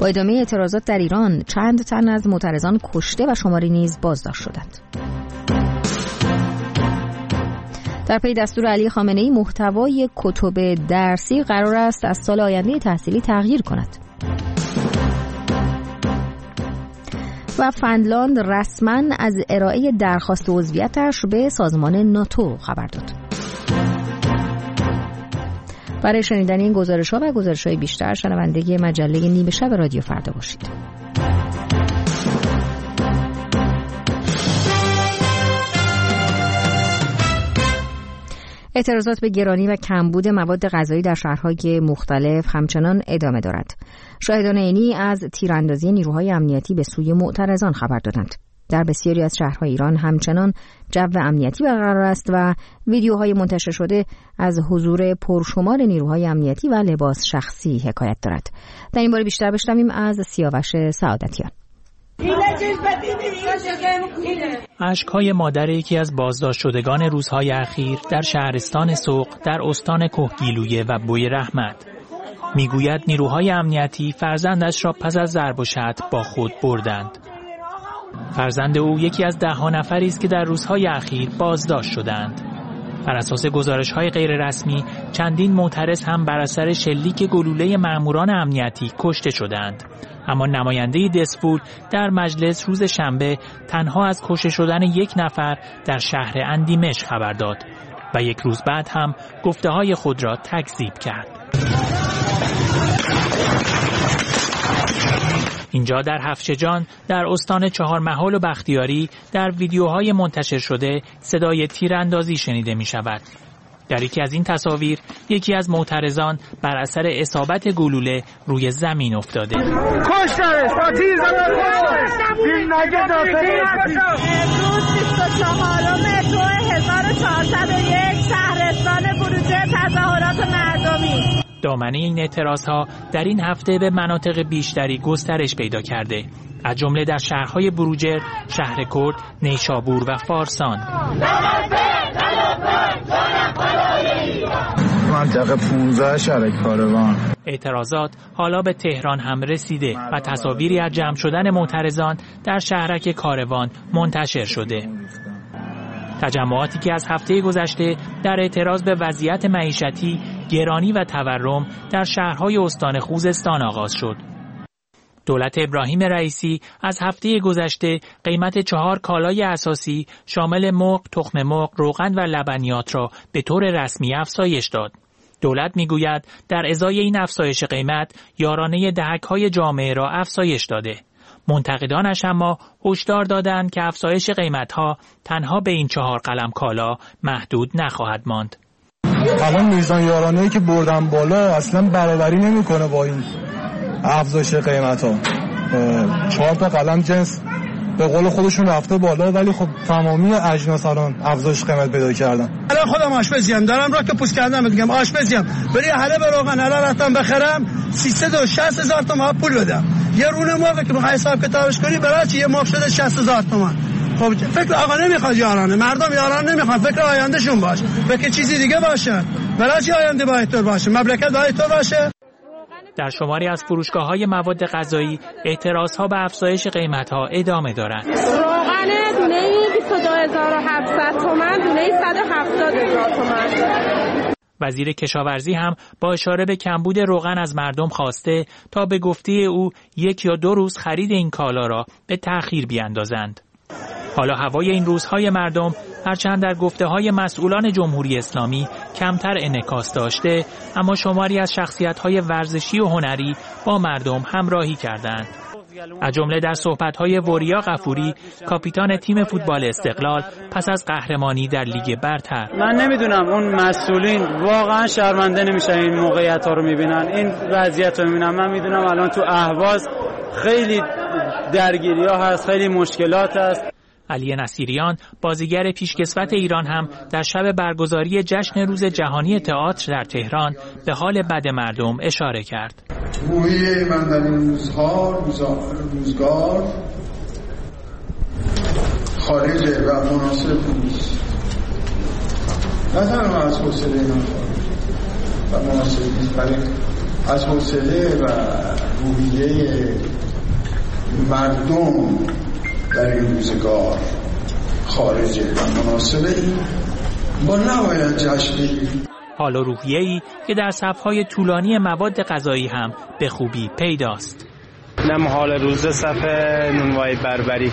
با ادامه اعتراضات در ایران چند تن از معترضان کشته و شماری نیز بازداشت شدند. در پی دستور علی خامنه‌ای محتوای کتب درسی قرار است از سال آینده تحصیلی تغییر کند. و فنلاند رسما از ارائه درخواست عضویتش به سازمان ناتو خبر داد. برای شنیدن این گزارش‌ها و گزارش‌های بیشتر شنونده مجله نیمه شب رادیو فردا باشید. اعتراضات به گرانی و کمبود مواد غذایی در شهرهای مختلف همچنان ادامه دارد. شاهدان عینی از تیراندازی نیروهای امنیتی به سوی معترضان خبر دادند. در بسیاری از شهرهای ایران همچنان جو امنیتی برقرار است و ویدیوهای منتشر شده از حضور پرشمار نیروهای امنیتی و لباس شخصی حکایت دارد. در این باره بیشتر بشنویم از سیاوش سعادتیان. اشک‌های مادر یکی از بازداشت شدگان روزهای اخیر در شهرستان سوق در استان کهگیلویه و بوی رحمت میگوید نیروهای امنیتی فرزندش را پس از ضرب و شتم با خود بردند. فرزند او یکی از 10 نفری است که در روزهای اخیر بازداشت شدند. بر اساس گزارش‌های غیررسمی چندین معترض هم بر اثر شلیک گلوله ماموران امنیتی کشته شدند. اما نماینده دسفول در مجلس روز شنبه تنها از کشته شدن 1 نفر در شهر اندیمش خبر داد و 1 روز بعد هم گفته‌های خود را تکذیب کرد. اینجا در هفشجان در استان چهارمحال و بختیاری در ویدیوهای منتشر شده صدای تیراندازی شنیده می شود. در یکی از این تصاویر یکی از معترضان بر اثر اصابت گلوله روی زمین افتاده. امروز 24/2/1401 شهرستان بروجرد تظاهرات مردمی. دامنه این اعتراضها در این هفته به مناطق بیشتری گسترش پیدا کرده، از جمله در شهرهای بروجرد، شهرکرد، نیشابور و فارسان. منطقه 15 شهر کاروان. اعتراضات حالا به تهران هم رسیده و تصاویری از جمع شدن معترضان در شهرک کاروان منتشر شده. تجمعاتی که از هفته گذشته در اعتراض به وضعیت معیشتی، گرانی و تورم در شهرهای استان خوزستان آغاز شد. دولت ابراهیم رئیسی از هفته گذشته قیمت 4 کالای اساسی شامل مرغ، تخم مرغ، روغن و لبنیات را به طور رسمی افزایش داد. دولت میگوید در ازای این افزایش قیمت یارانه دهک‌های جامعه را افزایش داده. منتقدانش اما هشدار دادند که افزایش قیمت‌ها تنها به این 4 قلم کالا محدود نخواهد ماند. الان میزان یارانه‌ای که بردن بالا اصلا برابری نمی‌کنه با این افزایش قیمت‌ها. 4 تا قلم جنس به قول خودشون رفته بالا، ولی خب تمامی اجناس الان افزایش قیمت پیدا کردن. الان خودم آشپزیم دارم، را که پوست کردم میگم آشپزیم، بری حله به روغن حله رفتم بخرم 360,000 تومان پول بدم. یه رونه مرغ که بخوای حساب کتابش کنی برای چی یه مرغ شده 60,000 تومان. خب فکر آقا نمیخواد یارانه، مردم یارانه نمیخواد، فکر آیندهشون باشه، فکر چیزی دیگه باشه. برای چی آینده باید طور باشه، مملکت باید طور باشه. در شماری از فروشگاه‌های مواد غذایی اعتراض‌ها به افزایش قیمت‌ها ادامه دارد. روغن دونه‌ای 22,700 تومان، دونه‌ای 170,000 تومان. وزیر کشاورزی هم با اشاره به کمبود روغن از مردم خواسته تا به گفته او 1 یا 2 روز خرید این کالا را به تأخیر بیاندازند. حالا هوای این روزهای مردم هرچند در گفته‌های مسئولان جمهوری اسلامی کمتر انعکاس داشته، اما شماری از شخصیت‌های ورزشی و هنری با مردم همراهی کردند. از جمله در صحبت‌های وریا غفوری، کاپیتان تیم فوتبال استقلال پس از قهرمانی در لیگ برتر. من نمیدونم اون مسئولین واقعا شرمنده نمیشن این موقعیت‌ها رو میبینن، این وضعیت رو میبینن. من میدونم الان تو اهواز خیلی درگیری‌ها هست، خیلی مشکلات هست. علی نصیریان بازیگر پیشکسوت ایران هم در شب برگزاری جشن روز جهانی تئاتر در تهران به حال بد مردم اشاره کرد. روحیه من در این روزگار خارجه و مناسب نیست. نه تنها از حوصله من و مناسب نیست، برای از حوصله و روحیه مردم در این روزگار خارجه و مناسبه با نباید جشن بگیریم. حال و روحیه‌ای که در صف‌های طولانی مواد غذایی هم به خوبی پیداست. نم حال روز صف نونوای بربری.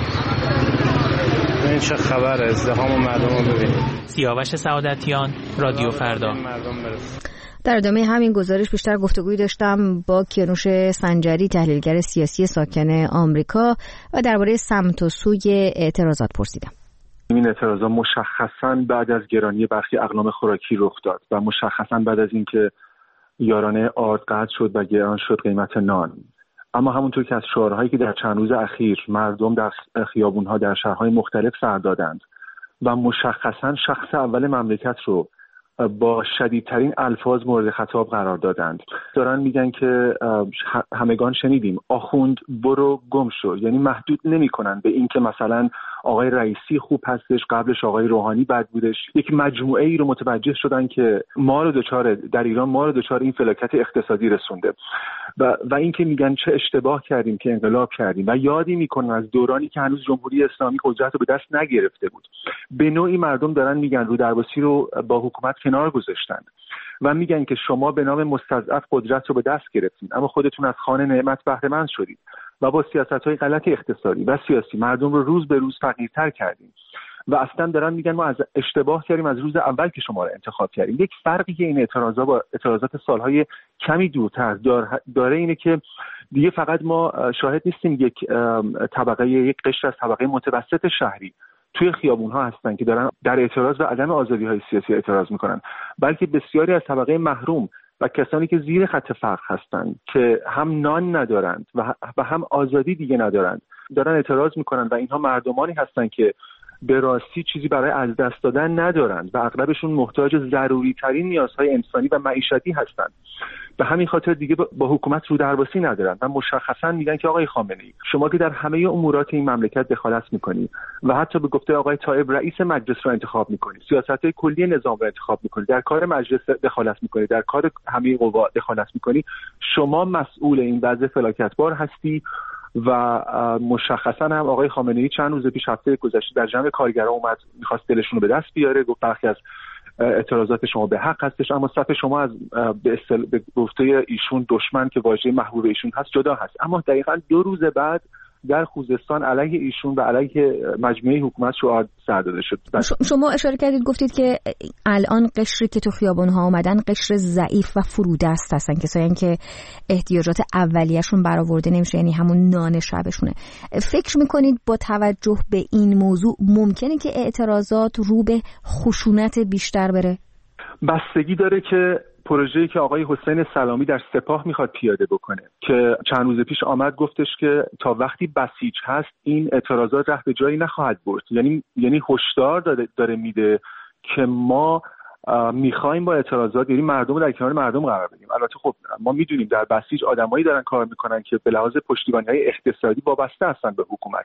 این چه خبره؟ ازدحام مردم رو ببینید. سیاوش سعادتیان، رادیو فردا. در ادامه همین گزارش بیشتر گفتگویی داشتم با کیانوش سنجری، تحلیلگر سیاسی ساکن آمریکا، و درباره سمت و سوی اعتراضات پرسیدم. این اعتراضات مشخصاً بعد از گرانی برخی اقلام خوراکی رخ داد و مشخصاً بعد از اینکه یارانه آرد قطع شد و گران شد قیمت نان. اما همونطور که از شعارهایی که در چند روز اخیر مردم در خیابونها در شهرهای مختلف سر دادند و مشخصاً شخص اول مملکت رو با شدیدترین الفاظ مورد خطاب قرار دادند، دارن میگن که همگان شنیدیم آخوند برو گم شو، یعنی محدود نمیکنن به این که مثلا آقای رئیسی خوب هستش، قبلش آقای روحانی بد بودش. یک مجموعه ای رو متوجه شدن که ما رو در ایران ما رو دچار این فلاکت اقتصادی رسونده و این که میگن چه اشتباه کردیم که انقلاب کردیم و یادی میکنن از دورانی که هنوز جمهوری اسلامی قدرت رو به دست نگرفته بود. به نوعی مردم دارن میگن رو درواسی رو با حکومت کنار گذاشتن و میگن که شما به نام مستضعف قدرت رو به دست گرفتین اما خودتون از خوان نعمت بهره مند شدید و با سیاست‌های غلط اقتصادی و سیاسی مردم رو روز به روز فقیرتر کردیم و اصلا دارن میگن ما از اشتباه کردیم از روز اول که شما رو انتخاب کردیم. یک فرقی که این اعتراضات با اعتراضات سالهای کمی دورتر داره اینه که دیگه فقط ما شاهد نیستیم یک قشر از طبقه متوسط شهری توی خیابون‌ها هستن که دارن در اعتراض و عدم آزادی‌های سیاسی اعتراض میکنن، بلکه بسیاری از طبقه محروم و کسانی که زیر خط فقر هستن که هم نان ندارند و هم آزادی دیگه ندارند دارن اعتراض میکنن و اینها مردمانی هستن که به راستی چیزی برای از دست دادن ندارند و اغلبشون محتاج ضروری ترین نیازهای انسانی و معیشتی هستند. به همین خاطر دیگه با حکومت رو درباسی ندارن و مشخصا میگن که آقای خامنه‌ای شما که در همه امورات این مملکت دخالت میکنی و حتی به گفته آقای طایب رئیس مجلس رو انتخاب میکنی، سیاست‌های کلی نظام رو انتخاب میکنی، در کار مجلس دخالت میکنی، در کار همه قوا دخالت میکنی، شما مسئول این وضع فلاکتبار هستی. و مشخصا هم آقای خامنه‌ای چند روز پیش هفته گذشته در جمع کارگران اومد میخواست دلشون رو به دست بیاره، گفت برخی از اعتراضات شما به حق هستش اما صف شما از به گفته ایشون دشمن که واژه محبوب ایشون هست جدا هست. اما دقیقاً 2 روز بعد در خوزستان علیه ایشون و علیه مجموعه حکومت شعار سر داده شد. شما اشاره کردید گفتید که الان قشری که تو خیابان‌ها اومدن قشر ضعیف و فرودست هستن، کسایی که احتیاجات اولیه‌شون برآورده نمیشه، یعنی همون نان شبشونه. فکر میکنید با توجه به این موضوع ممکنه که اعتراضات رو به خشونت بیشتر بره؟ بستگی داره که پروژه‌ای که آقای حسین سلامی در سپاه میخواد پیاده بکنه که چند روز پیش آمد گفتش که تا وقتی بسیج هست این اعتراضات ره به جایی نخواهد برد، یعنی هشدار داره میده که ما میخوایم با اعتراضات یعنی مردم رو در کنار مردم قرار بدیم. البته خب ما میدونیم در بسیج آدمایی دارن کار میکنن که به لحاظ پشتیبانی‌های اقتصادی وابسته هستن به حکومت،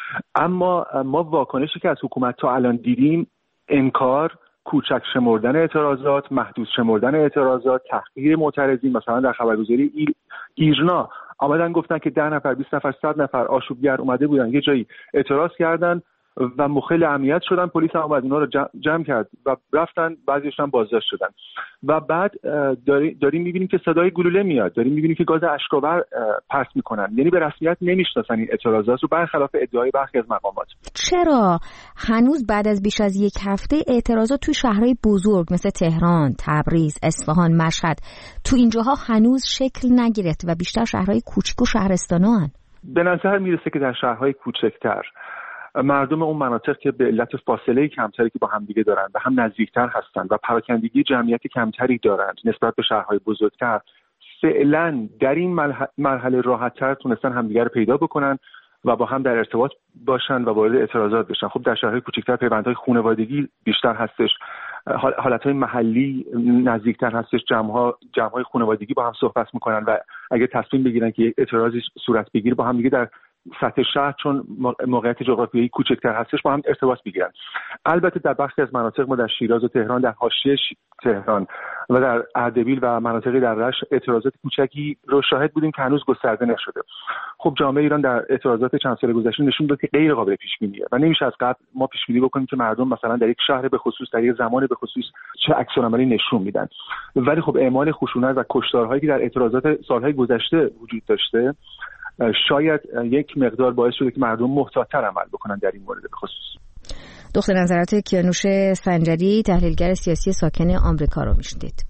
اما ما واکنشی که از حکومت تا الان دیدیم انکار، کوچک شمردن اعتراضات، محدود شمردن اعتراضات، تحقیر معترضین. مثلا در خبرگزاری ایرنا آمدن گفتن که 10 نفر 20 نفر 100 نفر آشوبگر اومده بودن یه جایی اعتراض کردن و مخل امنیت شدن، پلیس هم اومد اونا رو جمع کرد و رفتن، بعضیشون بازداشت شدن و بعد داریم می‌بینیم که صدای گلوله میاد، داریم می‌بینیم که گاز اشک‌آور پرت می‌کنن، یعنی به رسمیت نمی‌شناسن این اعتراضات رو برخلاف ادعای برخی از مقامات. چرا هنوز بعد از بیش از 1 هفته اعتراضات توی شهرهای بزرگ مثل تهران، تبریز، اصفهان، مشهد تو اینجاها هنوز شکل نگرفت و بیشتر شهرهای کوچیک و شهرستان‌ها؟ به نظر میرسه که در شهرهای کوچکتر مردم اون مناطق که به علت فاصله کمتری که با هم دیگه دارن و هم نزدیکتر هستن و پراکندگی جمعیت کمتری دارند نسبت به شهرهای بزرگتر، فعلا در این مرحله راحت‌تر تونستن همدیگه رو پیدا بکنن و با هم در ارتباط باشن و وارد اعتراضات بشن. خب در شهرهای کوچکتر پیوندهای خانوادگی بیشتر هستش، حالتهای محلی نزدیکتر هستش، جمع‌های خانوادگی با هم صحبت میکنن و اگه تصمیم بگیرن که یک اعتراضی صورت بگیره با هم دیگه در سطح شهر چون موقعیت جغرافیایی کوچکتر هستش با هم ارتباط بگیرن. البته در بخشی از مناطق ما در شیراز و تهران، در حاشیه تهران و در اردبیل و مناطقی در رشت اعتراضات کوچکی رو شاهد بودیم که هنوز گسترده نشده. خب جامعه ایران در اعتراضات چند سال گذشته نشون داد که غیر قابل پیش بینیه و نمیشه از قبل ما پیش بینی بکنیم که مردم مثلا در یک شهر به خصوص در یک زمان به خصوص چه عکس‌العملی نشون میدن. ولی خب اعمال خشونت و کشتارهایی که در اعتراضات سالهای گذشته وجود داشته شاید یک مقدار باعث شده که مردم محتاط‌تر عمل بکنن در این مورد به خصوص. دکتر نظرات کیانوش سنجری، تحلیلگر سیاسی ساکن آمریکا رو میشنید.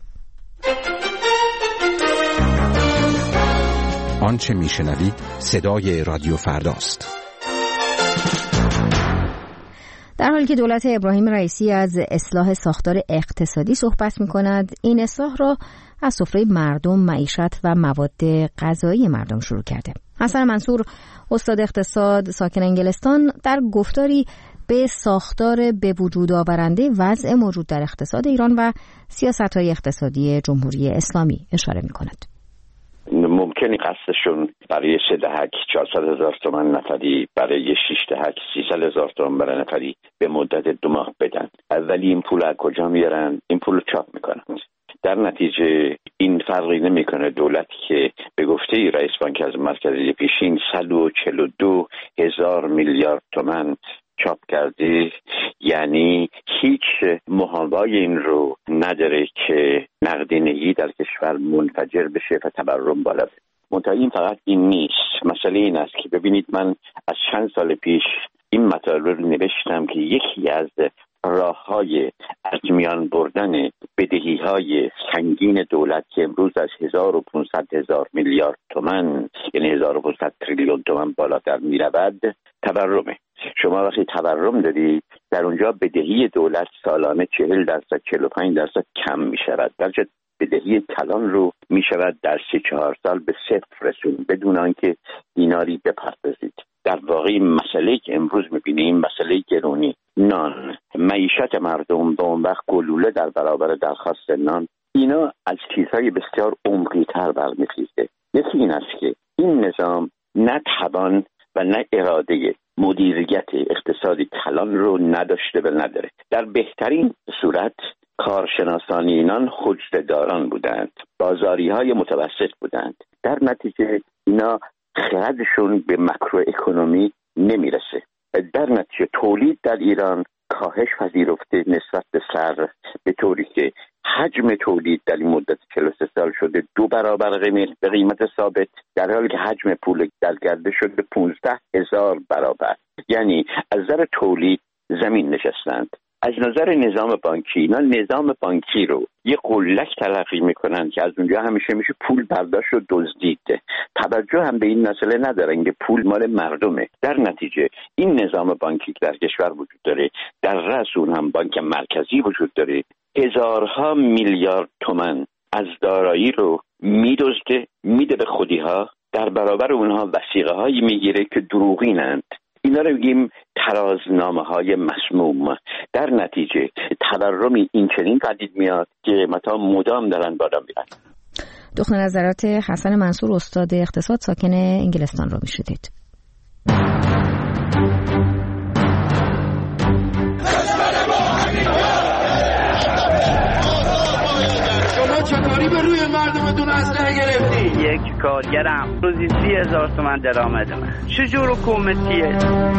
آنچه میشنوید صدای رادیو فرداست. در حالی که دولت ابراهیم رئیسی از اصلاح ساختار اقتصادی صحبت می‌کند، این اصلاح را از سفره مردم، معیشت و مواد غذایی مردم شروع کرده. حسن منصور، استاد اقتصاد ساکن انگلستان، در گفتاری به ساختار به وجود آورنده وضع موجود در اقتصاد ایران و سیاست‌های اقتصادی جمهوری اسلامی اشاره می‌کند. ممکنی قصدشون برای 3 دهک 400,000 تومان نفری، برای 6 دهک 300,000 تومان برای نفری به مدت 2 ماه بدن، ولی این پول از کجا میارن؟ این پول رو چاپ میکنن. در نتیجه این فرقی نمیکنه دولتی که به گفته رئیس بانک مرکزی پیشین 142,000 میلیارد تومان چاپ کرده، یعنی هیچ محابای این رو نداره که نقدینگی در کشور منفجر بشه و تورم بالا بره. منتها این فقط این نیست. مسئله این است که ببینید، من از چند سال پیش این مطالب رو نوشتم که یکی از راه‌های از میان بردن بدهی‌های سنگین دولت که امروز از 1,500,000 میلیارد تومان یعنی 1,500 تریلیون تومان بالاتر می‌رود تورمه. شما وقتی تورم دارید در اونجا بدهی دولت سالانه 40% 45% کم می‌شود، درجه بدهی کلان رو می‌شود در 3-4 سال به 0 رسون بدون آنکه دیناری بپردازید. در واقع مسئله که امروز می‌بینیم مسئله گرونی نان، معیشت مردم به اون وقت گلوله در برابر درخواست نان، اینا از چیزهای بسیار عمقی‌تر برمی‌خیزه. یکی این است که این نظام نه توان و نه اراده مدیریت اقتصادی کلان رو نداشته و نداره. در بهترین صورت کارشناسان اینان حجته‌داران بودند، بازاری‌های متوسط بودند. در نتیجه اینا خردشون به ماکرو اکونومی نمیرسه. در نتیجه تولید در ایران کاهش پذیرفته نسبت به سر، به طوری که حجم تولید در این مدت 43 سال شده 2 برابر به قیمت ثابت، در حالی که حجم پول در گردش شده 15,000 برابر. یعنی از نظر تولید زمین نشستند. از نظر نظام بانکی، اینا نظام بانکی رو یه قلک تلقی میکنن که از اونجا همیشه میشه پول برداشت و دزدید. توجه هم به این مسئله ندارن که پول مال مردمه. در نتیجه این نظام بانکی که در کشور وجود داره، در رأس اون هم بانک مرکزی وجود داره، هزارها میلیارد تومان از دارایی رو میدزده، میده به خودی‌ها، در برابر اونها وثیقه هایی میگیره که دروغینند. اینا رو بگیم ترازنامه‌های مسموم. در نتیجه تورمی این چنین پدید میاد که قیمت‌ها مدام دارن بالا میرن. دکتر نظرات حسن منصور، استاد اقتصاد ساکن انگلستان رو میشنوید. چطوری به روی مردمتون اسلحه گرفتی؟ یک کارگرم روزی 30,000 تومان درآمدمه. چجور حکومتیه؟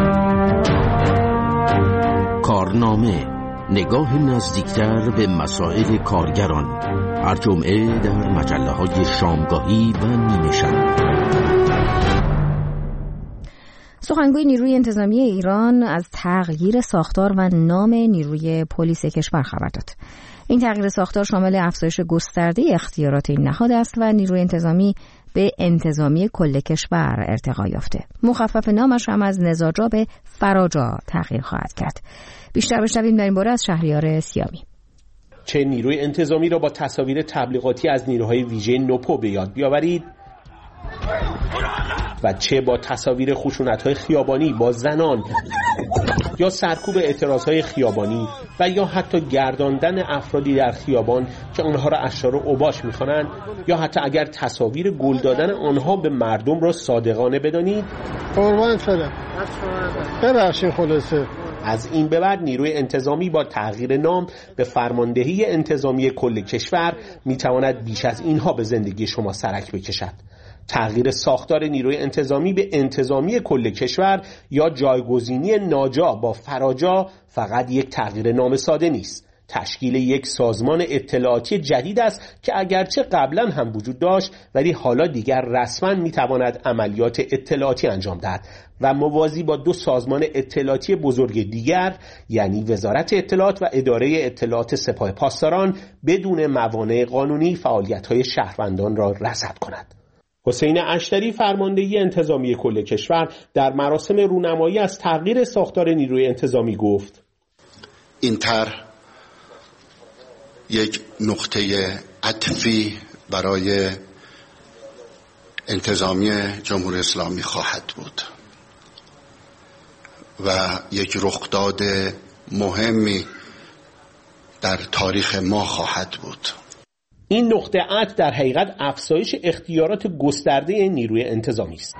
کارنامه، نگاه نزدیکتر به مسائل کارگران، هر جمعه در مجله‌های شامگاهی و نیمه شب. سخنگوی نیروی انتظامی ایران از تغییر ساختار و نام نیروی پلیس کشور خبر داد. این تغییر ساختار شامل افزایش گسترده اختیارات این نهاد است و نیروی انتظامی به انتظامی کل کشور ارتقا یافته. مخفف نامش هم از نزاجا به فراجا تغییر خواهد کرد. بیشتر بشنویم در این باره از شهریار سیامی. چه نیروی انتظامی را با تصاویر تبلیغاتی از نیروهای ویژه نوپو به یاد بیاورید و چه با تصاویر خشونت‌های خیابانی با زنان یا سرکوب اعتراضهای خیابانی و یا حتی گرداندن افرادی در خیابان که آنها را اشرار اوباش می‌خوانند، یا حتی اگر تصاویر گل دادن آنها به مردم را صادقانه بدانید. قربان شدم. ببخشید خلاصه از این به بعد نیروی انتظامی با تغییر نام به فرماندهی انتظامی کل کشور میتواند بیش از اینها به زندگی شما سرک بکشد. تغییر ساختار نیروی انتظامی به انتظامی کل کشور یا جایگزینی ناجا با فراجا فقط یک تغییر نام ساده نیست. تشکیل یک سازمان اطلاعاتی جدید است که اگرچه قبلا هم وجود داشت ولی حالا دیگر رسما میتواند عملیات اطلاعاتی انجام دهد و موازی با دو سازمان اطلاعاتی بزرگ دیگر یعنی وزارت اطلاعات و اداره اطلاعات سپاه پاسداران بدون موانع قانونی فعالیت‌های شهروندان را رصد کند. حسین اشتری فرماندهی انتظامی کل کشور در مراسم رونمایی از تغییر ساختار نیروی انتظامی گفت: این طرح یک نقطه عطفی برای انتظامی جمهوری اسلامی خواهد بود و یک رخداد مهمی در تاریخ ما خواهد بود. این نقطه عطف در حقیقت افزایش اختیارات گسترده نیروی انتظامی است.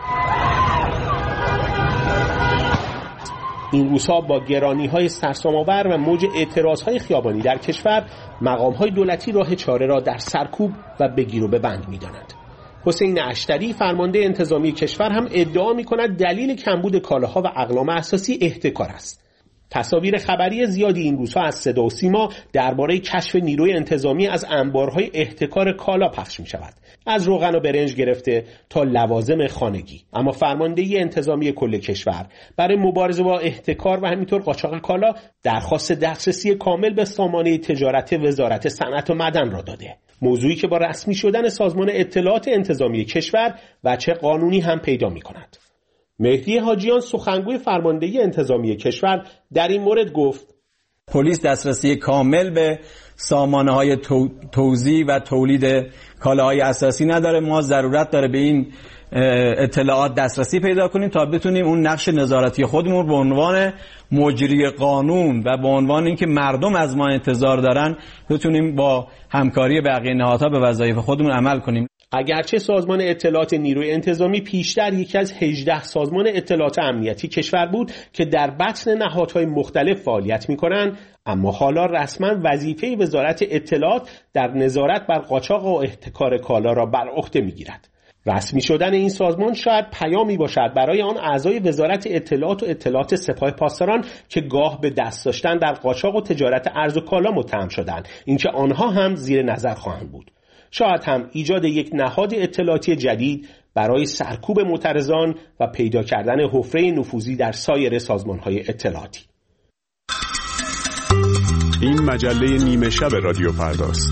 این روزها با گرانی‌های سرسام‌آور و موج اعتراض‌های خیابانی در کشور، مقام‌های دولتی راه چاره را در سرکوب و بگیر و ببند می‌دانند. حسین اشتری فرمانده انتظامی کشور هم ادعا می‌کند دلیل کمبود کالاها و اقلام اساسی احتکار است. تصاویر خبری زیادی این روزها از صدا و سیما درباره کشف نیروی انتظامی از انبارهای احتکار کالا پخش می شود، از روغن و برنج گرفته تا لوازم خانگی. اما فرماندهی انتظامی کل کشور برای مبارزه با احتکار و همینطور قاچاق کالا درخواست دسترسی کامل به سامانه تجارت وزارت صنعت و معدن را داده، موضوعی که با رسمی شدن سازمان اطلاعات انتظامی کشور وجه قانونی هم پیدا می کند. مهدی حاجیان سخنگوی فرماندهی انتظامی کشور در این مورد گفت: پلیس دسترسی کامل به سامانه‌های توزیع و تولید کالاهای اساسی نداره. ما ضرورت داره به این اطلاعات دسترسی پیدا کنیم تا بتونیم اون نقش نظارتی خودمون به عنوان مجری قانون و به عنوان اینکه مردم از ما انتظار دارن بتونیم با همکاری بقیه نهادها به وظایف خودمون عمل کنیم. اگرچه سازمان اطلاعات نیروی انتظامی پیشتر یکی از 18 سازمان اطلاعات امنیتی کشور بود که در بطن نهادهای مختلف فعالیت می‌کنند، اما حالا رسما وظیفه وزارت اطلاعات در نظارت بر قاچاق و احتکار کالا را بر عهده می‌گیرد. رسمی شدن این سازمان شاید پیامی باشد برای آن اعضای وزارت اطلاعات و اطلاعات سپاه پاسداران که گاه به دست داشتن در قاچاق و تجارت ارز و کالا متهم شدند، اینکه آنها هم زیر نظر خواهند بود. شاید هم ایجاد یک نهاد اطلاعاتی جدید برای سرکوب معترضان و پیدا کردن حفره نفوذی در سایر سازمان‌های اطلاعاتی. این مجله نیمه شب رادیو فرداست.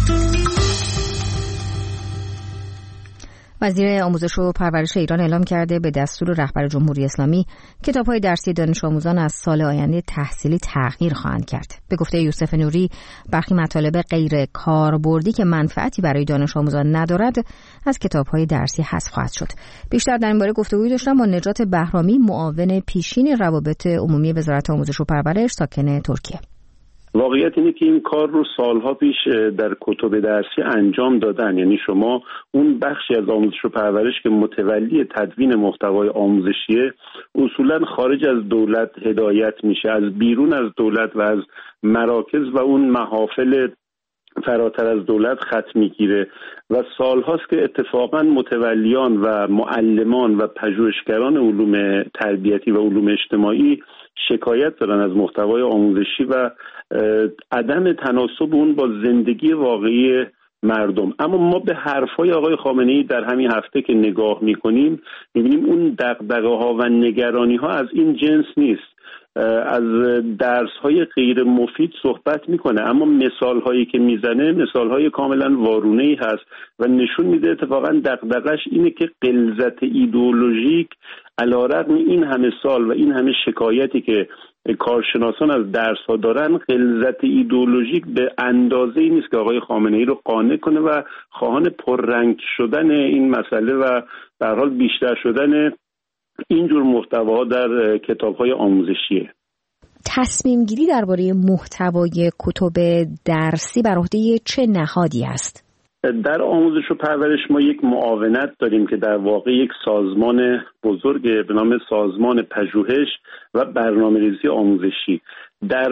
وزیر آموزش و پرورش ایران اعلام کرده به دستور رهبر جمهوری اسلامی کتاب‌های درسی دانش آموزان از سال آینده تحصیلی تغییر خواهند کرد. به گفته یوسف نوری، برخی مطالب غیر کاربردی که منفعتی برای دانش آموزان ندارد از کتاب‌های درسی حذف خواهد شد. بیشتر در این باره گفتگویی داشتم با نجات بهرامی، معاون پیشین روابط عمومی وزارت آموزش و پرورش ساکن ترکیه. واقعیت اینه که این کار رو سالها پیش در کتب درسی انجام دادن. یعنی شما اون بخشی از آموزش و پرورش که متولی تدوین محتوای آموزشیه اصولا خارج از دولت هدایت میشه، از بیرون از دولت و از مراکز و اون محافل فراتر از دولت خط میگیره و سالهاست که اتفاقا متولیان و معلمان و پژوهشگران علوم تربیتی و علوم اجتماعی شکایت دارن از محتوای آموزشی و عدم تناسب اون با زندگی واقعی مردم. اما ما به حرفای آقای خامنه‌ای در همین هفته که نگاه میکنیم میبینیم اون دغدغه‌ها و نگرانی‌ها از این جنس نیست. از درس‌های غیر مفید صحبت میکنه، اما مثال‌هایی که میزنه مثال‌های کاملا وارونه‌ای هست و نشون میده اتفاقا دغدغه‌اش اینه که غلظت ایدئولوژیک علی‌رغم این همه سال و این همه شکایتی که کارشناسان از درس‌ها دارن، غلظت ایدئولوژیک به اندازه‌ای نیست که آقای خامنه‌ای رو قانع کنه و خواهان پررنگ شدن این مسئله و به هر حال بیشتر شدن اینجور محتواها در کتاب‌های آموزشیه. تصمیم گیری درباره محتوای کتب درسی بر عهده چه نهادی است؟ در آموزش و پرورش ما یک معاونت داریم که در واقع یک سازمان بزرگ به نام سازمان پژوهش و برنامه‌ریزی آموزشی در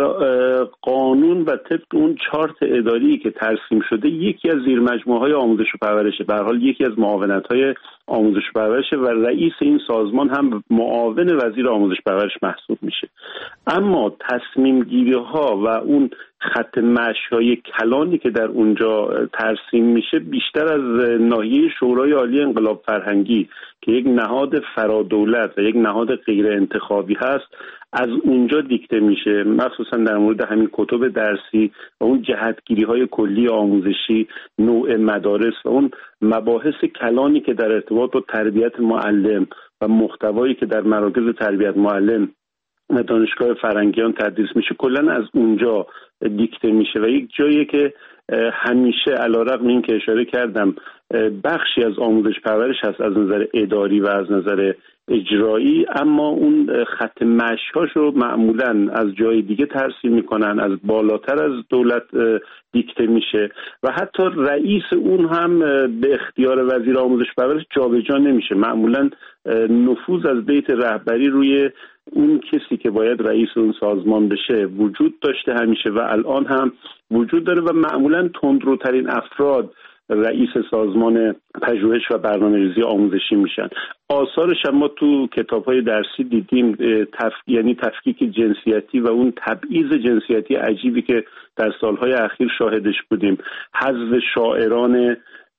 قانون و طبق اون چارت اداری که ترسیم شده یکی از زیرمجموعه‌های آموزش و پرورش، به هر حال یکی از معاونت‌های آموزش و پرورش و رئیس این سازمان هم معاون وزیر آموزش و پرورش محسوب میشه. اما تصمیم گیری ها و اون خط مشی‌های کلانی که در اونجا ترسیم میشه بیشتر از ناحیه شورای عالی انقلاب فرهنگی که یک نهاد فرادولت و یک نهاد غیر انتخابی هست از اونجا دیکته میشه، مخصوصا در مورد همین کتب درسی و اون جهتگیری‌های کلی آموزشی، نوع مدارس و اون مباحث کلانی که در ارتباط با تربیت معلم و محتوایی که در مراکز تربیت معلم و دانشگاه فرنگیان تدریس میشه کلا از اونجا دیکته میشه و یک جایی که همیشه علیرغم این که اشاره کردم بخشی از آموزش پرورش هست از نظر اداری و از نظر اجرایی، اما اون خط مشی‌هاشو معمولاً از جای دیگه ترسیم میکنن، از بالاتر از دولت دیکته میشه و حتی رئیس اون هم به اختیار وزیر آموزش پرورش جابجا نمیشه. معمولاً نفوذ از بیت رهبری روی اون کسی که باید رئیس اون سازمان بشه وجود داشته همیشه و الان هم وجود داره و معمولاً تندروترین افراد رئیس سازمان پژوهش و برنامه‌ریزی آموزشی میشن. آثارش هم ما تو کتاب‌های درسی دیدیم، یعنی تفکیک جنسیتی و اون تبعیض جنسیتی عجیبی که در سالهای اخیر شاهدش بودیم، حذف شاعران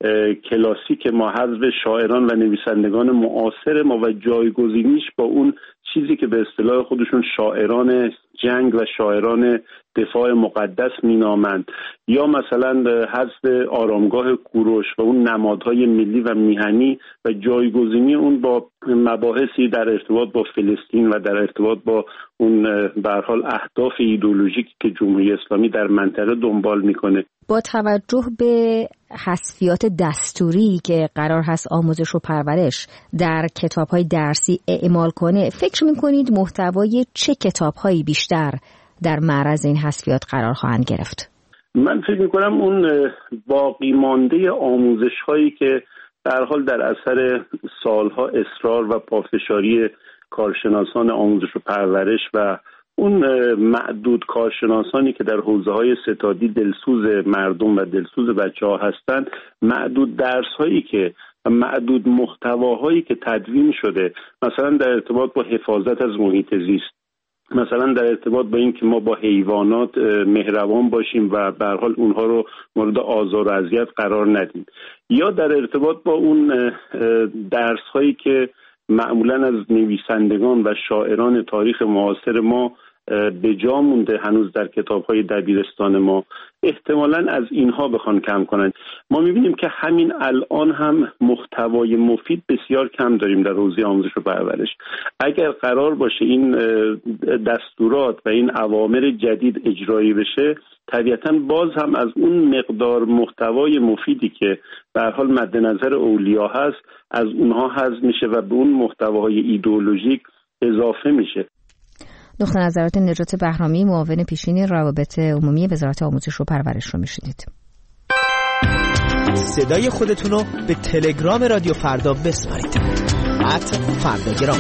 کلاسیک ما، حذف شاعران و نویسندگان معاصر ما و جایگزینیش با اون چیزی که به اصطلاح خودشون شاعران جنگ و شاعران دفاع مقدس مینامند، یا مثلا حذف آرامگاه کوروش و اون نمادهای ملی و میهنی و جایگزینی اون با مباحثی در ارتباط با فلسطین و در ارتباط با اون به هر حال اهداف ایدئولوژیکی که جمهوری اسلامی در منطقه دنبال میکنه. با توجه به حذفیات دستوری که قرار هست آموزش و پرورش در کتاب‌های درسی اعمال کنه، فکر می‌کنید محتوای چه کتاب‌هایی بیشتر در معرض این حذفیات قرار خواهند گرفت؟ من فکر می‌کنم اون باقی مانده آموزش‌هایی که در حال در اثر سالها اصرار و پافشاری کارشناسان آموزش و پرورش و اون معدود کارشناسانی که در حوزه‌های ستادی دلسوز مردم و دلسوز بچه‌ها هستند، معدود درس‌هایی که معدود محتواهایی که تدوین شده، مثلا در ارتباط با حفاظت از محیط زیست، مثلا در ارتباط با این که ما با حیوانات مهربان باشیم و به هر حال اونها رو مورد آزار و اذیت قرار ندیم، یا در ارتباط با اون درس‌هایی که معمولاً از نویسندگان و شاعران تاریخ معاصر ما به جا مونده هنوز در کتاب‌های دبیرستان ما، احتمالاً از اینها بخوان کم کنن. ما می‌بینیم که همین الان هم محتوای مفید بسیار کم داریم در حوزه آموزش و پرورش. اگر قرار باشه این دستورات و این اوامر جدید اجرایی بشه، طبیعتاً باز هم از اون مقدار محتوای مفیدی که به هر حال مد نظر اولیا هست از اونها حذف میشه و به اون محتواهای ایدئولوژیک اضافه میشه. نقطه نظرات نجات بهرامی، معاون پیشین روابط عمومی وزارت آموزش و پرورش رو میشنید. صدای خودتون رو به تلگرام رادیو فردا بسپارید. @فرداگرام.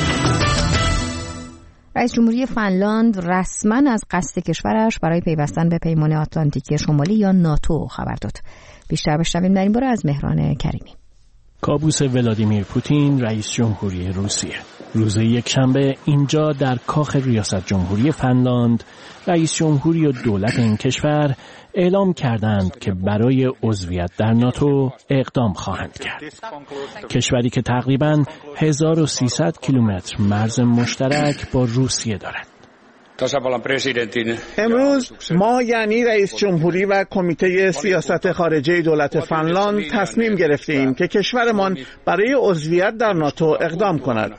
رئیس جمهوری فنلاند رسما از قصد کشورش برای پیوستن به پیمان آتلانتیکی شمالی یا ناتو خبر داد. بیشتر بشنویم در این باره از مهران کریمی. کابوس ولادیمیر پوتین رئیس جمهوری روسیه. روز یکشنبه اینجا در کاخ ریاست جمهوری فنلاند رئیس جمهوری و دولت این کشور اعلام کردند که برای عضویت در ناتو اقدام خواهند کرد. کشوری که تقریباً 1300 کیلومتر مرز مشترک با روسیه دارد. امروز ما یعنی رئیس جمهوری و کمیته سیاست خارجه دولت فنلاند تصمیم گرفتیم که کشورمان برای عضویت در ناتو اقدام کند.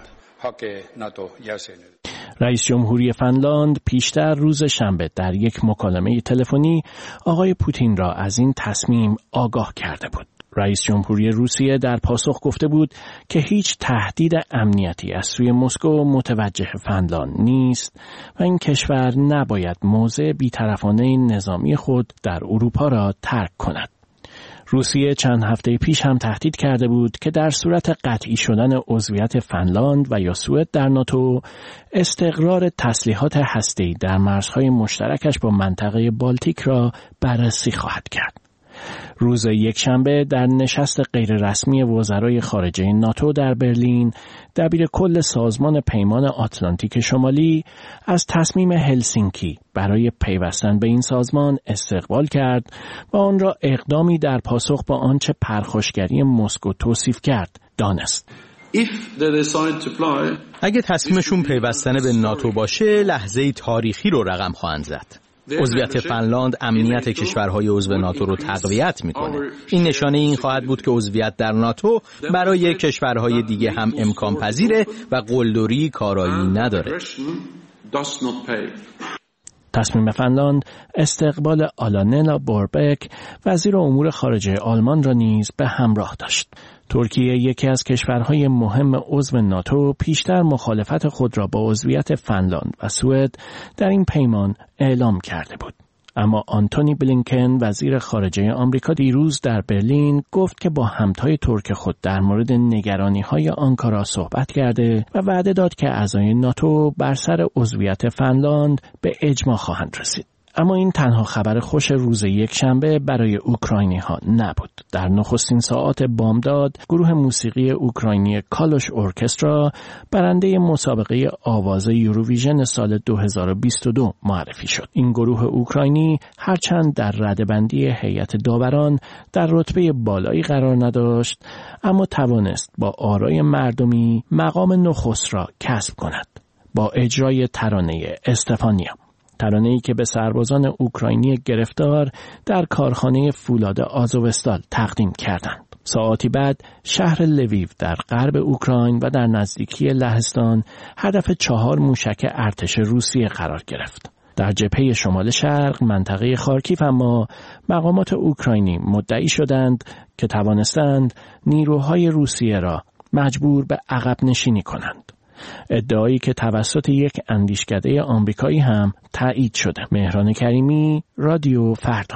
رئیس جمهوری فنلاند پیشتر روز شنبه در یک مکالمه تلفنی آقای پوتین را از این تصمیم آگاه کرده بود. رئیس جمهوری روسیه در پاسخ گفته بود که هیچ تهدید امنیتی از سوی مسکو متوجه فنلاند نیست و این کشور نباید موضع بی‌طرفانه نظامی خود در اروپا را ترک کند. روسیه چند هفته پیش هم تهدید کرده بود که در صورت قطعی شدن عضویت فنلاند و یا سوئد در ناتو، استقرار تسلیحات هسته‌ای در مرزهای مشترکش با منطقه بالتیک را بررسی خواهد کرد. روز یکشنبه در نشست غیررسمی وزرای خارجه ناتو در برلین، دبیر کل سازمان پیمان آتلانتیک شمالی از تصمیم هلسینکی برای پیوستن به این سازمان استقبال کرد و آن را اقدامی در پاسخ با آنچه پرخاشگری مسکو توصیف کرد دانست. اگه تصمیمشون پیوستن به ناتو باشه، لحظه‌ای تاریخی رو رقم خواهند زد. عضویت فنلاند امنیت کشورهای عضو ناتو رو تقویت میکنه. این نشانه این خواهد بود که عضویت در ناتو برای کشورهای دیگه هم امکان پذیره و قلدری کارایی نداره. تصمیم فنلاند استقبال آلانلا بوربک وزیر امور خارجه آلمان را نیز به همراه داشت. ترکیه یکی از کشورهای مهم عضو ناتو پیشتر مخالفت خود را با عضویت فنلاند و سوئد در این پیمان اعلام کرده بود. اما آنتونی بلینکن وزیر خارجه آمریکا دیروز در برلین گفت که با همتای ترک خود در مورد نگرانی‌های آنکارا صحبت کرده و وعده داد که اعضای ناتو بر سر عضویت فنلاند به اجماع خواهند رسید. اما این تنها خبر خوش روز یکشنبه برای اوکراینی‌ها نبود. در نخستین ساعات بامداد، گروه موسیقی اوکراینی کالوش ارکسترا برنده مسابقه آواز یوروویژن سال 2022 معرفی شد. این گروه اوکراینی هرچند در رده‌بندی هیئت داوران در رتبه بالایی قرار نداشت، اما توانست با آرای مردمی مقام نخست را کسب کند با اجرای ترانه استفانیا. ترانه‌ای که به سربازان اوکراینی گرفتار در کارخانه فولاد آزوستال تقدیم کردند. ساعاتی بعد شهر لویو در غرب اوکراین و در نزدیکی لهستان هدف 4 موشک ارتش روسیه قرار گرفت. در جبهه شمال شرق منطقه خارکیف اما مقامات اوکراینی مدعی شدند که توانستند نیروهای روسیه را مجبور به عقب نشینی کنند. ادعایی که توسط یک اندیشکده آمریکایی هم تایید شده. مهران کریمی، رادیو فردا.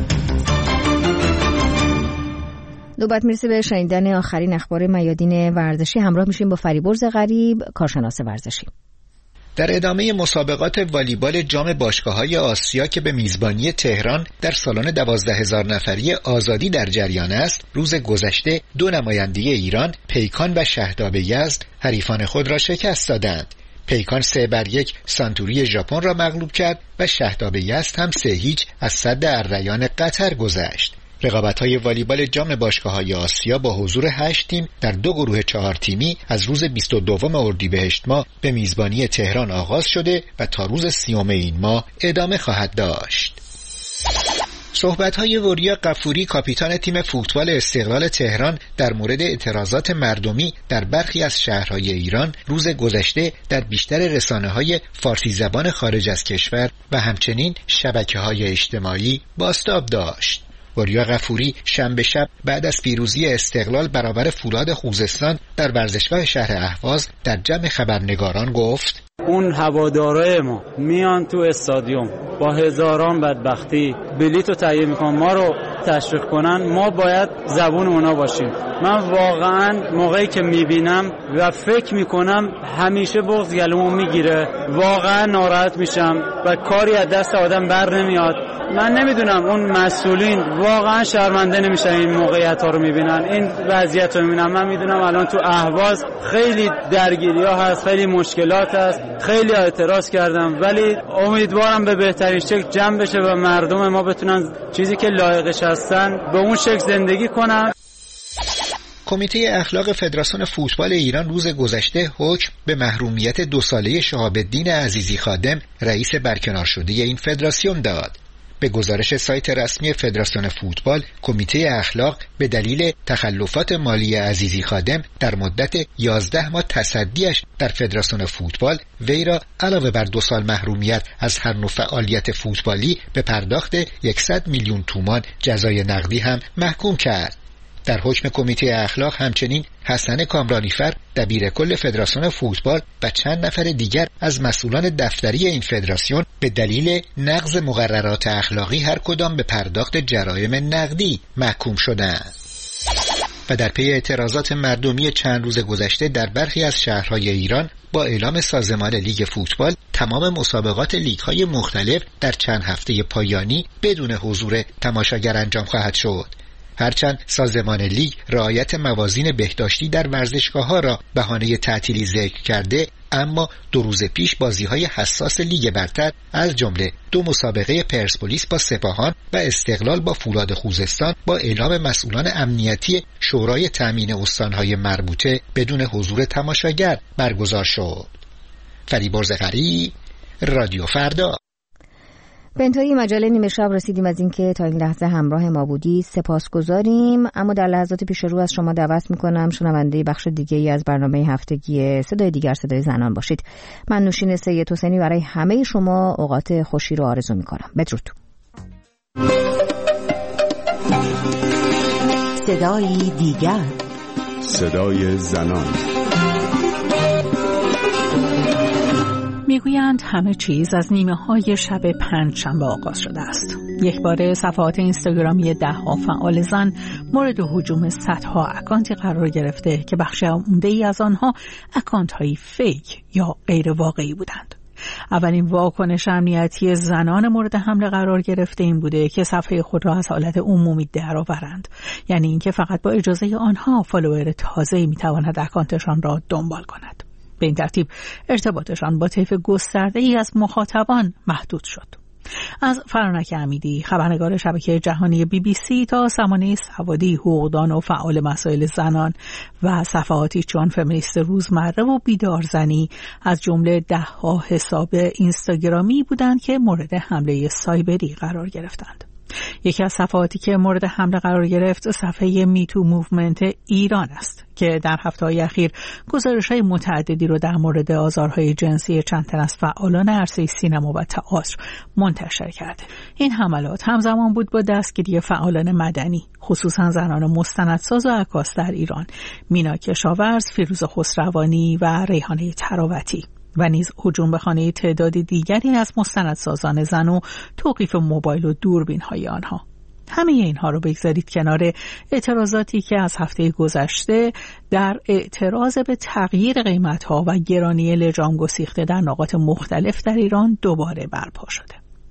نوبت میرسه به شنیدن آخرین اخبار میادین ورزشی. همراه میشیم با فریبرز غریب، کارشناس ورزشی. در ادامه مسابقات والیبال جام باشگاه‌های آسیا که به میزبانی تهران در سالن 12,000 نفری آزادی در جریان است، روز گذشته 2 نماینده ایران، پیکان و شهداب یزد، حریفان خود را شکست دادند. پیکان 3-1 سانتوری ژاپن را مغلوب کرد و شهداب یزد هم 3-0 از سد الریان قطر گذشت. رقابت‌های والیبال جام باشگاه‌های آسیا با حضور 8 تیم در 2 گروه 4 تیمی از روز 22 اردیبهشت ماه به میزبانی تهران آغاز شده و تا روز 30 این ماه ادامه خواهد داشت. صحبت‌های وریا غفوری کاپیتان تیم فوتبال استقلال تهران در مورد اعتراضات مردمی در برخی از شهرهای ایران روز گذشته در بیشتر رسانه‌های فارسی زبان خارج از کشور و همچنین شبکه‌های اجتماعی بازتاب داشت. وریا غفوری شنبه شب بعد از پیروزی استقلال برابر فولاد خوزستان در ورزشگاه شهر اهواز در جمع خبرنگاران گفت: اون هوادارای ما میان تو استادیوم با هزاران بدبختی بلیطو تهیه میکنن ما رو تشویق کنن، ما باید زبون اونا باشیم. من واقعا موقعی که میبینم و فکر میکنم همیشه بغض گلومو میگیره، واقعا ناراحت میشم و کاری از دست آدم بر نمیاد. من نمیدونم اون مسئولین واقعا شرمنده نمیشن این موقعیت ها رو میبینن، این وضعیت رو میبینن. من میدونم الان تو اهواز خیلی درگیری ها هست، خیلی مشکلات هست، خیلی اعتراض کردم، ولی امیدوارم به بهترین شکل جمع بشه و مردم ما بتونن چیزی که لایقش هستن به اون شکل زندگی کنن. کمیته اخلاق فدراسیون فوتبال ایران روز گذشته حکم به محرومیت 2 ساله شهاب الدین عزیزی خادم رئیس برکنار شده این فدراسیون داد. به گزارش سایت رسمی فدراسیون فوتبال، کمیته اخلاق به دلیل تخلفات مالی عزیزی خادم در مدت 11 ماه تصدیش در فدراسیون فوتبال وی را علاوه بر 2 سال محرومیت از هر نوع فعالیت فوتبالی به پرداخت 100 میلیون تومان جزای نقدی هم محکوم کرد. در حکم کمیته اخلاق همچنین حسن کامرانیفر دبیر کل فدراسیون فوتبال و چند نفر دیگر از مسئولان دفتری این فدراسیون به دلیل نقض مقررات اخلاقی هر کدام به پرداخت جرایم نقدی محکوم شدند. و در پی اعتراضات مردمی چند روز گذشته در برخی از شهرهای ایران با اعلام سازمان لیگ فوتبال تمام مسابقات لیگ‌های مختلف در چند هفته پایانی بدون حضور تماشاگر انجام خواهد شد. هرچند سازمان لیگ رعایت موازین بهداشتی در ورزشگاه‌ها را بهانه تعطیلی ذکر کرده، اما 2 روز پیش بازی‌های حساس لیگ برتر از جمله 2 مسابقه پرسپولیس با سپاهان و استقلال با فولاد خوزستان با اعلام مسئولان امنیتی شورای تامین استان‌های مربوطه بدون حضور تماشاگر برگزار شد. فریبرز غریب، رادیو فردا. به انتهای مجله نیمه شب رسیدیم. از اینکه تا این لحظه همراه ما بودید سپاسگزاریم، اما در لحظات پیش رو از شما دعوت میکنم شنونده بخش دیگه ای از برنامه هفتگی صدای دیگر، صدای زنان باشید. من نوشین سید حسینی برای همه شما اوقات خوشی رو آرزو میکنم. بدرود. صدای دیگر، صدای زنان. میگویند همه چیز از نیمه های شب پنجشنبه آغاز شده است. یک بار صفحات اینستاگرامی 10 فعال زن مورد هجوم صدها اکانتی قرار گرفته که بخش عمده‌ای از آنها اکانت های فیک یا غیر واقعی بودند. اولین واکنش امنیتی زنان مورد حمله قرار گرفته این بوده که صفحه خود را از حالت عمومی درآورند، یعنی اینکه فقط با اجازه آنها فالوور تازه‌ای میتواند اکانتشان را دنبال کند. به این ترتیب ارتباطشان با طیف گسترده‌ای از مخاطبان محدود شد. از فرانک امیدی، خبرنگار شبکه جهانی BBC، تا سمانه سوادی، حقوقدان و فعال مسائل زنان و صفحاتی چون فمینیست روزمره و بیدارزنی از جمله 10 حساب اینستاگرامی بودند که مورد حمله سایبری قرار گرفتند. یکی از صفحاتی که مورد حمله قرار گرفت صفحه میتو موومنت ایران است که در هفته‌های اخیر گزارش‌های متعددی رو در مورد آزارهای جنسی چند تن از فعالان عرصه سینما و تئاتر منتشر کرده. این حملات همزمان بود با دستگیری فعالان مدنی، خصوصا زنان مستندساز و عکاس در ایران، مینا کشاورز، فیروز خسروانی و ریحانه تراوتی، و نیز هجوم به خانه تعدادی دیگری از مستندسازان زن و توقیف موبایل و دوربین‌های آنها. همه اینها رو بگذارید کنار اعتراضاتی که از هفته گذشته در اعتراض به تغییر قیمت‌ها و گرانی لجام گسیخته در نقاط مختلف در ایران دوباره برپا شده.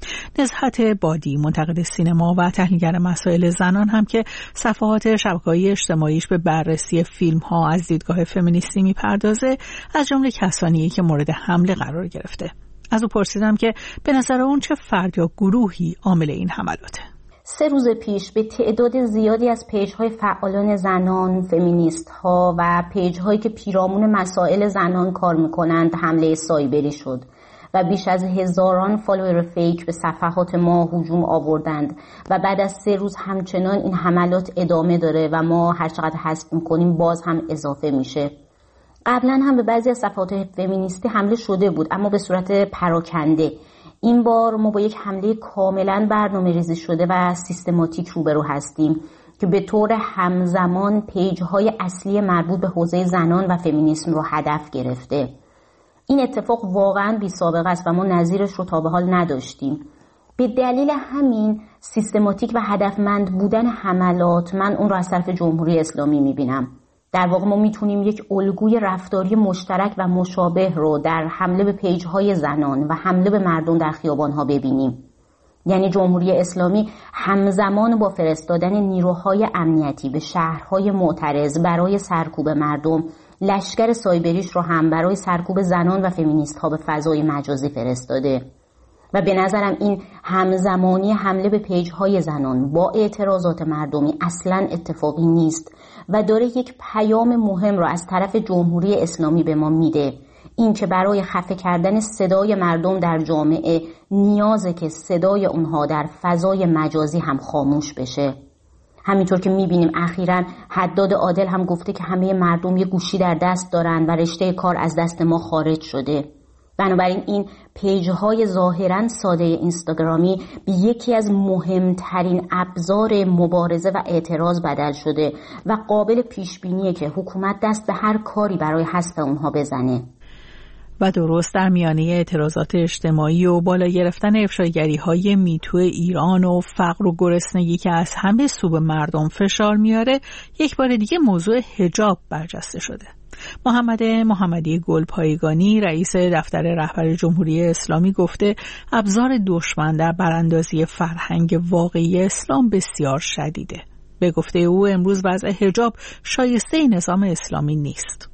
نزهت بادی، منتقد سینما و تحلیلگر مسائل زنان، هم که صفحات شبکه‌های اجتماعیش به بررسی فیلم‌ها از دیدگاه فمینیستی می‌پردازه، از جمله کسانیه که مورد حمله قرار گرفته. از او پرسیدم که به نظر اون چه فرد یا گروهی عامل این حملاته. 3 روز پیش به تعداد زیادی از پیج‌های فعالان زنان، فمینیست‌ها و پیج‌هایی که پیرامون مسائل زنان کار می‌کنند حمله سایبری شد و بیش از 1000 فالوور فیک به صفحات ما هجوم آوردند و بعد از 3 روز همچنان این حملات ادامه داره و ما هر چقدر حذف می‌کنیم باز هم اضافه میشه. قبلا هم به بعضی از صفحات فمینیستی حمله شده بود، اما به صورت پراکنده. این بار ما با یک حمله کاملا برنامه‌ریزی شده و سیستماتیک روبرو هستیم که به طور همزمان پیج‌های اصلی مربوط به حوزه زنان و فمینیسم رو هدف گرفته. این اتفاق واقعا بی سابقه است و ما نظیرش رو تا به حال نداشتیم. به دلیل همین سیستماتیک و هدفمند بودن حملات من اون رو از طرف جمهوری اسلامی میبینم. در واقع ما میتونیم یک الگوی رفتاری مشترک و مشابه رو در حمله به پیج‌های زنان و حمله به مردم در خیابان‌ها ببینیم. یعنی جمهوری اسلامی همزمان با فرستادن نیروهای امنیتی به شهرهای معترض برای سرکوب مردم، لشکر سایبریش رو هم برای سرکوب زنان و فمینیست ها به فضای مجازی فرستاده. و به نظرم این همزمانی حمله به پیج‌های زنان با اعتراضات مردمی اصلاً اتفاقی نیست و داره یک پیام مهم رو از طرف جمهوری اسلامی به ما میده. این که برای خفه کردن صدای مردم در جامعه نیازه که صدای اونها در فضای مجازی هم خاموش بشه. همینطور که میبینیم اخیراً حداد عادل هم گفته که همه مردم یه گوشی در دست دارن و رشته کار از دست ما خارج شده. بنابراین این پیج‌های ظاهراً ساده اینستاگرامی به یکی از مهمترین ابزار مبارزه و اعتراض بدل شده و قابل پیش‌بینیه که حکومت دست به هر کاری برای حذف اونها بزنه. و درست در میانه اعتراضات اجتماعی و بالا گرفتن افشاگری‌های میتو ایران و فقر و گرسنگی که از همه سو به مردم فشار میاره، یک بار دیگه موضوع حجاب برجسته شده. محمدی گلپایگانی رئیس دفتر رهبر جمهوری اسلامی گفته ابزار دشمن در براندازی فرهنگ واقعی اسلام بسیار شدیده. به گفته او امروز وضع حجاب شایسته نظام اسلامی نیست.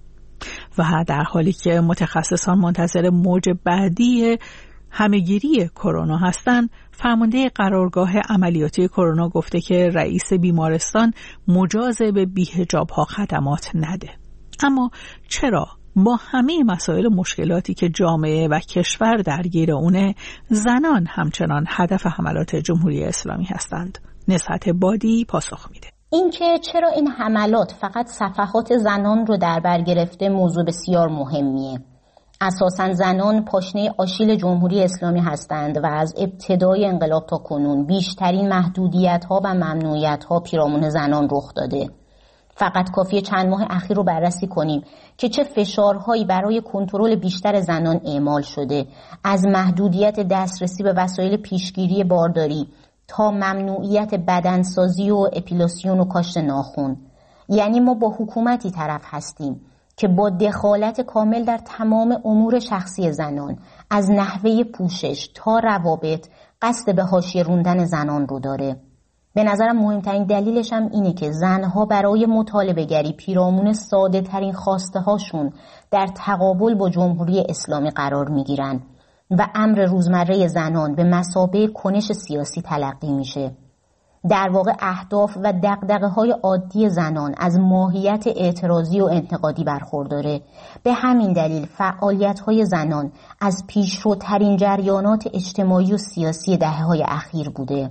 و در حالی که متخصصان منتظر موج بعدی همه‌گیری کرونا هستند، فرمانده قرارگاه عملیاتی کرونا گفته که رئیس بیمارستان مجاز به بی‌حجاب‌ها خدمات نده. اما چرا با همه مسائل مشکلاتی که جامعه و کشور درگیر اونه، زنان همچنان هدف حملات جمهوری اسلامی هستند؟ نصحت بادی پاسخ میده. اینکه چرا این حملات فقط صفحات زنان رو در بر گرفته موضوع بسیار مهمیه. اساساً زنان پاشنه آشیل جمهوری اسلامی هستند و از ابتدای انقلاب تا کنون بیشترین محدودیت‌ها و ممنوعیت‌ها پیرامون زنان رخ داده. فقط کافیه چند ماه اخیر رو بررسی کنیم که چه فشارهایی برای کنترل بیشتر زنان اعمال شده، از محدودیت دسترسی به وسایل پیشگیری بارداری تا ممنوعیت بدنسازی و اپیلاسیون و کاشت ناخن. یعنی ما با حکومتی طرف هستیم که با دخالت کامل در تمام امور شخصی زنان، از نحوه پوشش تا روابط، قصد به حاشیه روندن زنان رو داره. به نظرم مهمترین دلیلش هم اینه که زنها برای مطالبه گری پیرامون ساده ترین خواسته هاشون در تقابل با جمهوری اسلامی قرار میگیرن و امر روزمره زنان به مثابه کنش سیاسی تلقی میشه. در واقع اهداف و دغدغه‌های عادی زنان از ماهیت اعتراضی و انتقادی برخورداره. به همین دلیل فعالیت‌های زنان از پیشروترین جریانات اجتماعی و سیاسی دهه‌های اخیر بوده.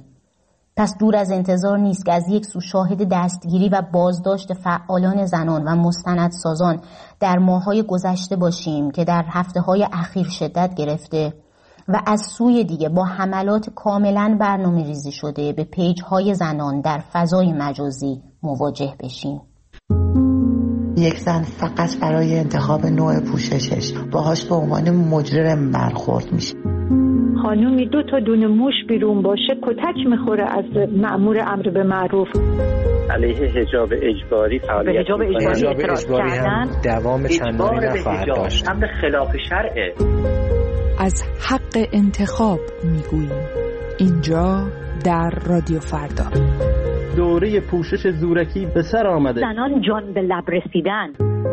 پس دور از انتظار نیست که از یک سو شاهد دستگیری و بازداشت فعالان زنان و مستندسازان در ماه‌های گذشته باشیم که در هفته‌های اخیر شدت گرفته و از سوی دیگه با حملات کاملاً برنامه‌ریزی شده به پیج‌های زنان در فضای مجازی مواجه بشیم. یک زن فقط برای انتخاب نوع پوششش باهاش به عنوان مجرم برخورد میشه. خانومی 2 تا دونه موش بیرون باشه کتک میخوره از مأمور امر به معروف. علیه حجاب اجباری فعالیت به حجاب اجباری هم دوام چندانی نخواهد داشت. امر خلاف شرعه. از حق انتخاب میگوییم اینجا در رادیو فردا. دوره پوشش زورکی به سر آمده. زنان جان به لب رسیدن.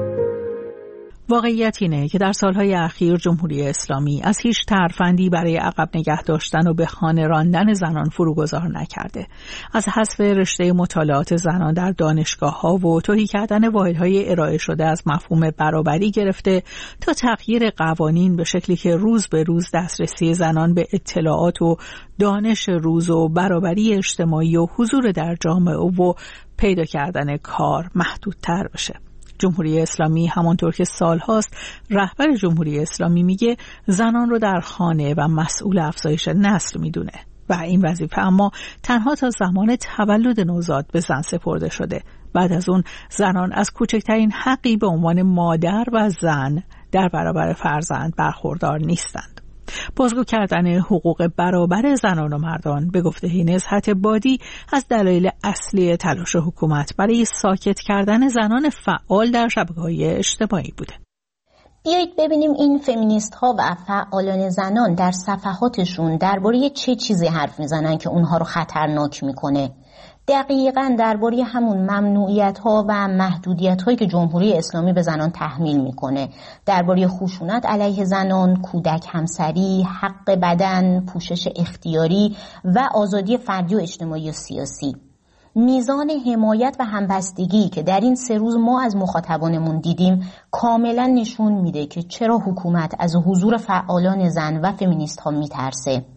واقعیت اینه که در سالهای اخیر جمهوری اسلامی از هیچ ترفندی برای عقب نگه داشتن و به خانه راندن زنان فروگذار نکرده. از حذف رشته مطالعات زنان در دانشگاه‌ها و توهی کردن واحدهای ارائه شده از مفهوم برابری گرفته تا تغییر قوانین به شکلی که روز به روز دسترسی زنان به اطلاعات و دانش روز و برابری اجتماعی و حضور در جامعه و پیدا کردن کار محدودتر بشه. جمهوری اسلامی همانطور که سالهاست رهبر جمهوری اسلامی میگه زنان رو در خانه و مسئول افزایش نسل میدونه و این وظیفه اما تنها تا زمان تولد نوزاد به زن سپرده شده. بعد از اون زنان از کوچکترین حقی به عنوان مادر و زن در برابر فرزند برخوردار نیستند. بازگو کردن حقوق برابر زنان و مردان به گفته نزهت بادی از دلایل اصلی تلاش حکومت برای ساکت کردن زنان فعال در شبکه‌های اجتماعی بوده. بیایید ببینیم این فمینیست ها و فعالان زنان در صفحاتشون درباره چه چیزی حرف میزنن که اونها رو خطرناک میکنه. دقیقاً درباره همون ممنوعیت‌ها و محدودیت‌هایی که جمهوری اسلامی به زنان تحمیل میکنه، درباره خشونت علیه زنان، کودک همسری، حق بدن، پوشش اختیاری و آزادی فردی و اجتماعی و سیاسی. میزان حمایت و همبستگی که در این 3 روز ما از مخاطبانمون دیدیم کاملا نشون میده که چرا حکومت از حضور فعالان زن و فمینیست ها میترسه.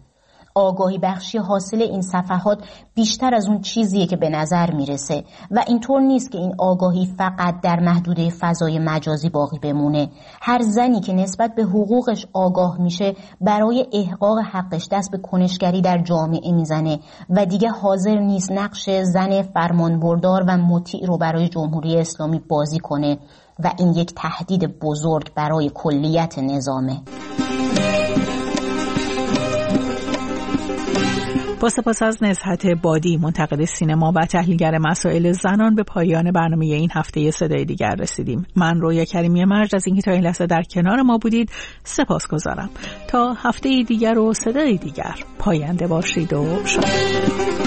آگاهی بخشی حاصل این صفحات بیشتر از اون چیزیه که به نظر میرسه و اینطور نیست که این آگاهی فقط در محدوده فضای مجازی باقی بمونه. هر زنی که نسبت به حقوقش آگاه میشه برای احقاق حقش دست به کنشگری در جامعه میزنه و دیگه حاضر نیست نقش زن فرمانبردار و مطیع رو برای جمهوری اسلامی بازی کنه و این یک تهدید بزرگ برای کلیت نظامه. با سپاس از نزهت بادی، منتقد سینما و تحلیلگر مسائل زنان، به پایان برنامه این هفته صدای دیگر رسیدیم. من رویا کریمی مرج از اینکه تا این لحظه در کنار ما بودید سپاسگزارم. تا هفته دیگر و صدای دیگر پاینده باشید و شاد.